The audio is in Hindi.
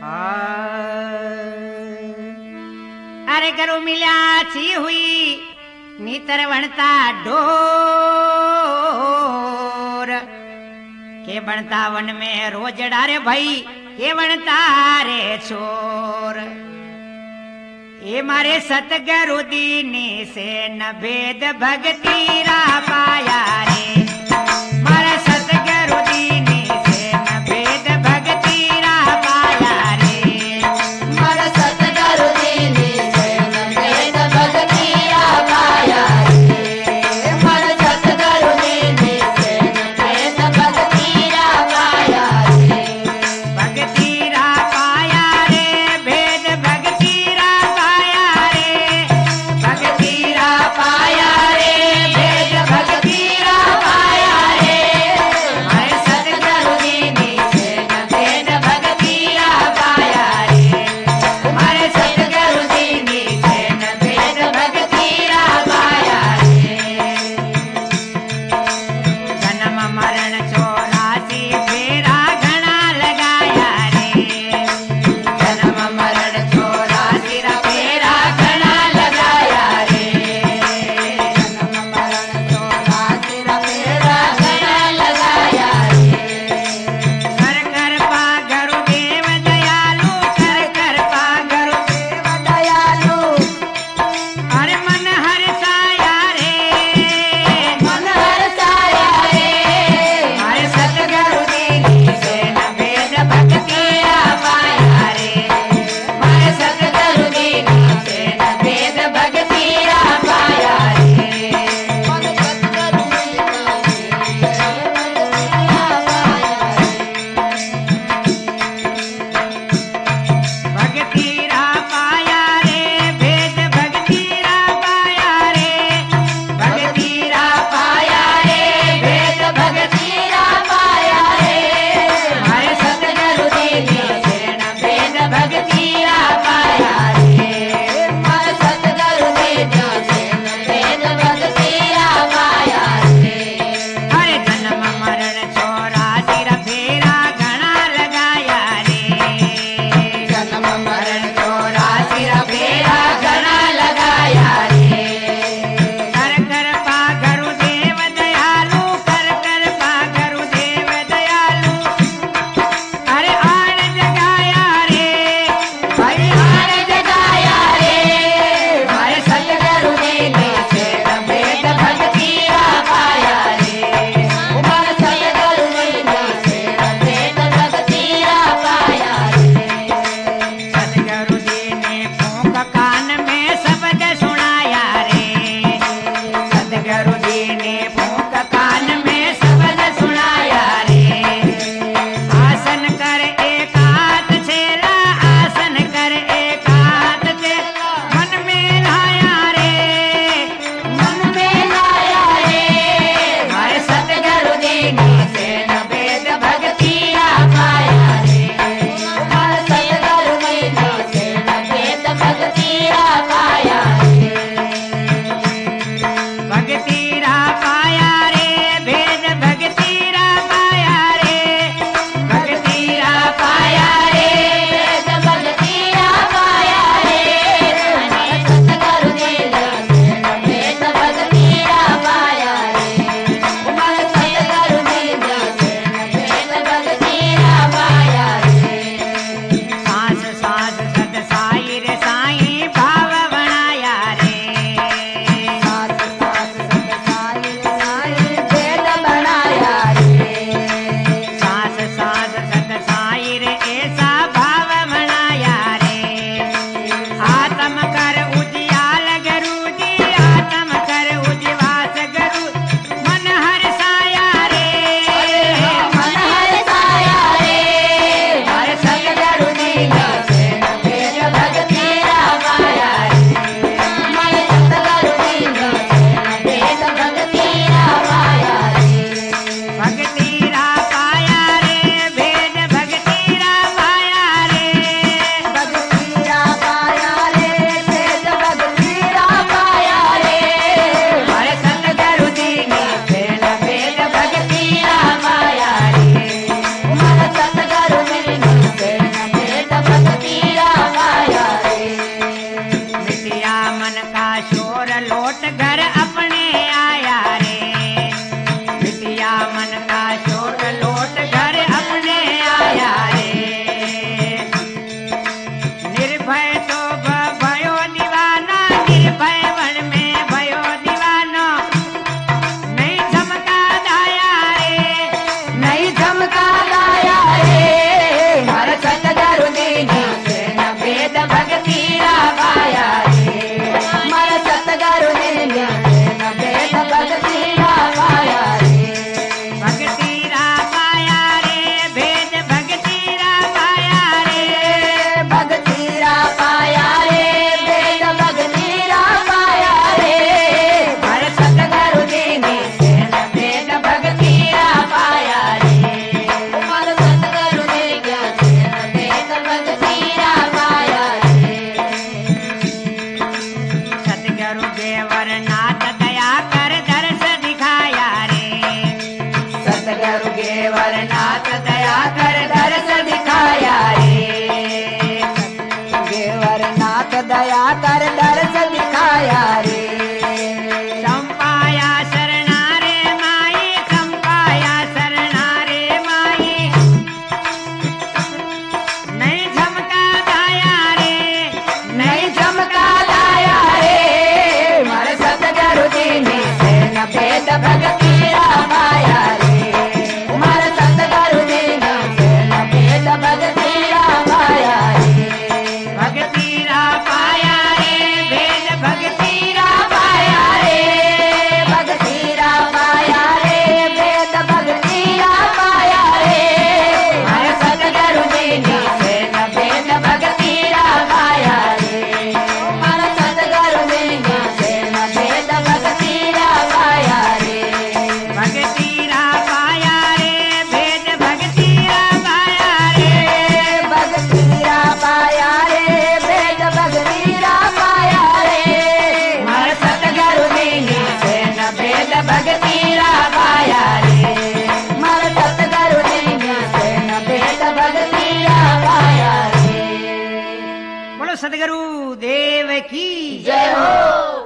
अरे करो मिल्या छी हुई नीतर वणता ढोर के बनता वन में रोज डारे भाई के बनता रे छोर ये मारे सतगुरु दीनी से न भेद भक्ति रा पाया रे मारे सतगुरु दीनी से न भेद भक्ति रा पाया रे मारे सतगुरु दीनी से न भेद भक्ति रा पाया रे मारे सतगुरु दीनी से न भेद भक्ति रा पाया रे भक्ति रा पाया रे भेद भक्ति रा पाया रे भक्ति रा पाया रे भेद भक्ति रा पाया भगती रा पाया रे मारे सतगुरु जी ने सेन भेद भगती रा पाया रे भक्ति रा पाया रे भेद भक्ति रा पाया रे भगती रा पाया रे भेद भगती रा पाया रे मारे सतगुरु जी ने सेन भेद भगती रा पाया रे मारे सतगुरु जी ने सेन भेद भगती रा पाया रे भक्ति रा पाया रे भेद भक्ति रा पाया रे भगती रा पाया रे भेद भगती रा पाया रे मारे सतगुरु जी ने सेन भेद भगती रा पाया रे मारे सतगुरु जी ने सेन भेद भगती रा पाया रे बोलो सतगुरु देव की जय हो।